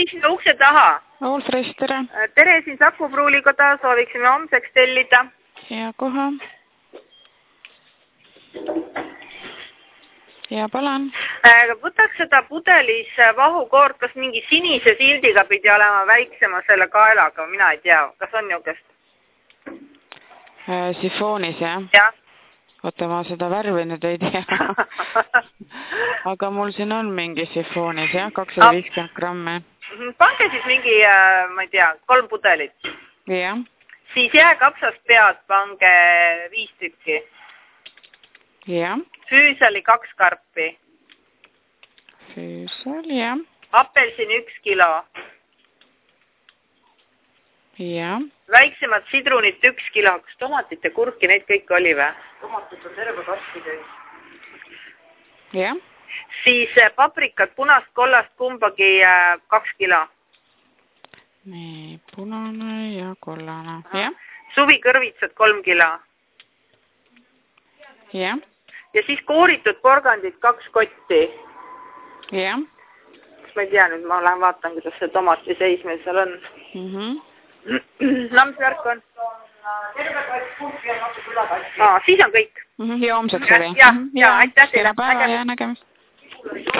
Siin ukse taha. Allfresh, tere. Tere, siin Saku Pruulikoda, sooviksime homseks tellida. Hea koha. Ja palun. Võtaks seda pudelis vahukoort, kas mingi sinise sildiga pidi olema väiksema selle kaelaga, mina ei tea, kas on niukest? Sifoonis, jah? Jah. Oota, ma seda värvi nüüd ei tea. Aga mul siin on mingi sifoonis, jah? 250 grammi. Pange siis mingi, ma ei tea, 3 pudelit. Jah. Siis jääkapsast pead pange 5 tükki. Jah. Füüsali 2 karpi. Füüsal, jah. Apelsin 1 kilo. Jah. Väiksemad sidrunit 1 kilo. Kas tomatit ja kurki, neid kõik oli või? Tomatit on terve kaski täis. Jah. Siis paprikat, punast, kollast kumbagi 2 kilo. Nii, punane ja kollane. Jah. Suvikõrvitsad 3 kilo. Jah. Ja siis kooritud porgandid 2 kotti. Jah. Kas ma ei tea nüüd, ma lähen vaatan, kuidas see tomati seis meil seal on. Mis värk on? Terve kass, kurki ja natuke ülekassi. Siis on kõik. Ja homseks oli. Ja, aitäh teile. Päeva ja nägemist.